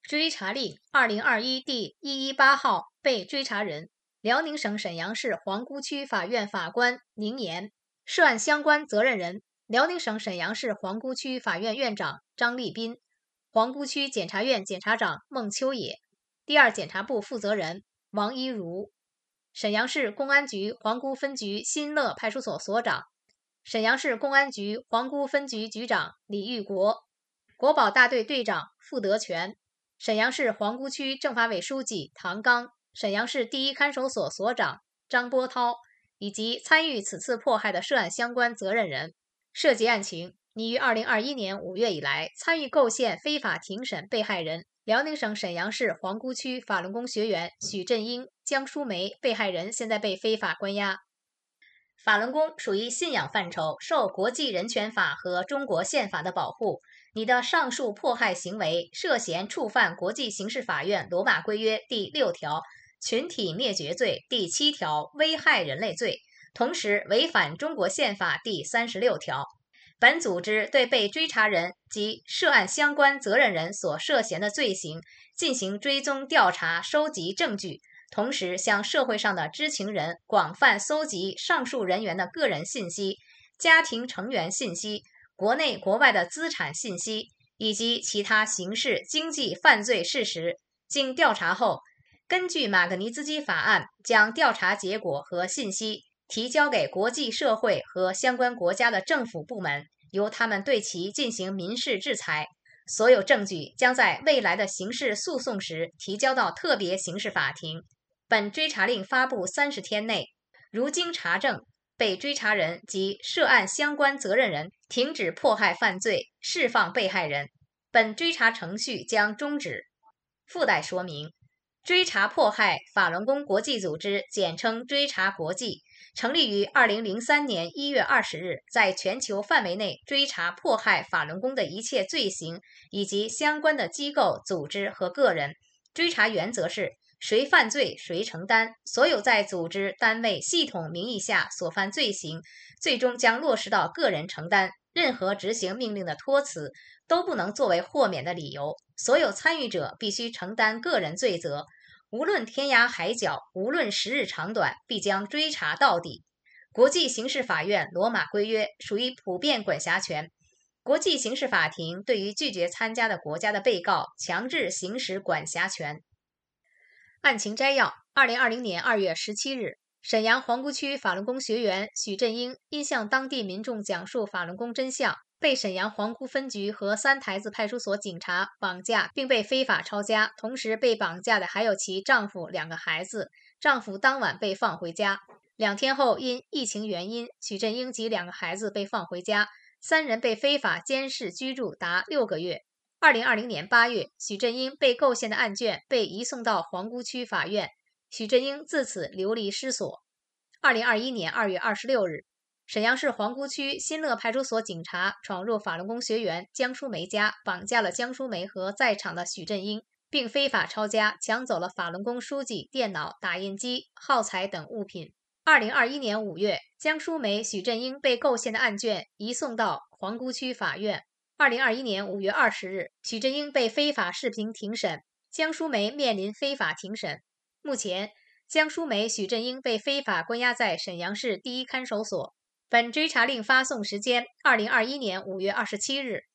追查令2021第118号被追查人，辽宁省沈阳市皇姑区法院法官宁岩，涉案相关责任人，辽宁省沈阳市皇姑区法院院长张立斌，皇姑区检察院检察长孟秋野，第二检察部负责人王一如，沈阳市公安局皇姑分局新乐派出所所长，沈阳市公安局皇姑分局局长李玉国，国保大队队长傅德全，沈阳市皇姑区政法委书记唐刚，沈阳市第一看守所所长张波涛，以及参与此次迫害的涉案相关责任人。涉及案情，拟于2021年5月以来参与构陷非法庭审被害人辽宁省沈阳市皇姑区法轮功学员许振英、江淑梅被害人现在被非法关押。法轮功属于信仰范畴，受国际人权法和中国宪法的保护。你的上述迫害行为涉嫌触犯国际刑事法院罗马规约第6条群体灭绝罪、第7条危害人类罪，同时违反中国宪法第36条。本组织对被追查人及涉案相关责任人所涉嫌的罪行进行追踪调查，收集证据，同时向社会上的知情人广泛搜集上述人员的个人信息、家庭成员信息、国内国外的资产信息以及其他刑事经济犯罪事实。经调查后，根据马格尼兹基法案，将调查结果和信息提交给国际社会和相关国家的政府部门，由他们对其进行民事制裁。所有证据将在未来的刑事诉讼时提交到特别刑事法庭。本追查令发布30天内，如经查证，被追查人及涉案相关责任人停止迫害犯罪，释放被害人，本追查程序将终止。附带说明：追查迫害法轮功国际组织，简称追查国际，成立于2003年1月20日，在全球范围内追查迫害法轮功的一切罪行以及相关的机构、组织和个人。追查原则是谁犯罪谁承担，所有在组织、单位、系统名义下所犯罪行，最终将落实到个人承担。任何执行命令的托辞都不能作为豁免的理由，所有参与者必须承担个人罪责。无论天涯海角，无论时日长短，必将追查到底。国际刑事法院罗马规约属于普遍管辖权，国际刑事法庭对于拒绝参加的国家的被告强制行使管辖权。案情摘要：2020年2月17日，沈阳皇姑区法轮功学员许振英因向当地民众讲述法轮功真相，被沈阳皇姑分局和三台子派出所警察绑架，并被非法抄家。同时被绑架的还有其丈夫2个孩子，丈夫当晚被放回家。2天后，因疫情原因，许振英及2个孩子被放回家，3人被非法监视居住达6个月。2020年8月，许振英被构陷的案卷被移送到皇姑区法院，许振英自此流离失所。2021年2月26日，沈阳市皇姑区新乐派出所警察闯入法轮功学员江淑梅家，绑架了江淑梅和在场的许振英，并非法抄家，抢走了法轮功书记、电脑、打印机、耗材等物品。2021年5月，江淑梅、许振英被构陷的案卷移送到皇姑区法院。2021年5月20日，许振英被非法视频庭审，江淑梅面临非法庭审。目前，江淑梅、许振英被非法关押在沈阳市第一看守所。本追查令发送时间：2021年5月27日。